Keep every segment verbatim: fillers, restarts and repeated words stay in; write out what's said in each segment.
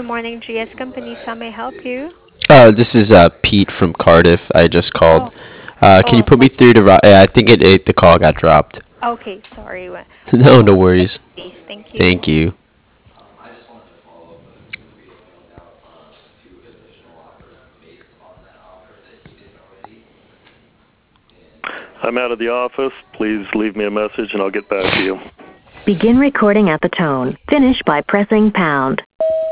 morning, G S Company. How may I help you? Uh, this is uh, Pete from Cardiff. I just called. Oh, Uh, can you oh, put me what? through to? Ro- yeah, I think it, it. The call got dropped. Okay, sorry. One No, one no moment, worries. please. Thank you. Thank you. I'm out of the office. Please leave me a message and I'll get back to you. Begin recording at the tone. Finish by pressing pound.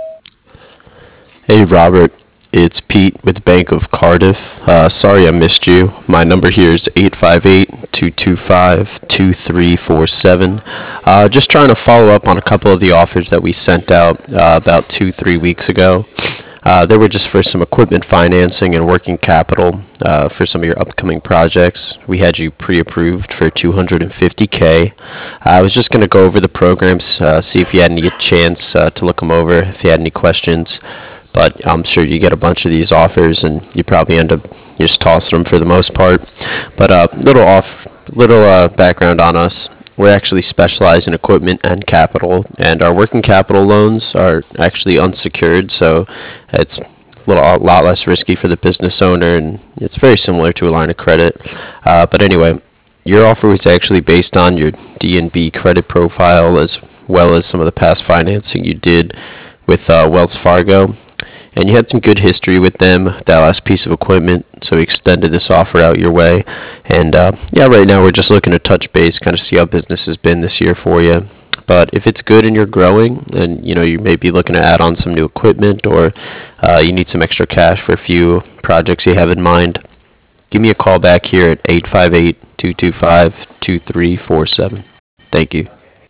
Hey, Robert. It's Pete with Bank of Cardiff. Uh, sorry I missed you. My number here is eight five eight, two two five, two three four seven. Uh, just trying to follow up on a couple of the offers that we sent out uh, about two, three weeks ago. Uh, they were just for some equipment financing and working capital uh, for some of your upcoming projects. We had you pre-approved for two hundred fifty k. I was just going to go over the programs, uh, see if you had any chance uh, to look them over, if you had any questions. But I'm sure you get a bunch of these offers, and you probably end up just tossing them for the most part. But uh, little off, little uh, background on us. We actually specialize in equipment and capital, and our working capital loans are actually unsecured, so it's a little a lot less risky for the business owner, and it's very similar to a line of credit. Uh, but anyway, your offer was actually based on your D N B credit profile as well as some of the past financing you did with uh, Wells Fargo. And you had some good history with them, that last piece of equipment, so we extended this offer out your way. And uh, yeah, right now we're just looking to touch base, kind of see how business has been this year for you. But if it's good and you're growing, and you know you may be looking to add on some new equipment, or uh, you need some extra cash for a few projects you have in mind, give me a call back here at eight five eight, two two five, two three four seven. Thank you.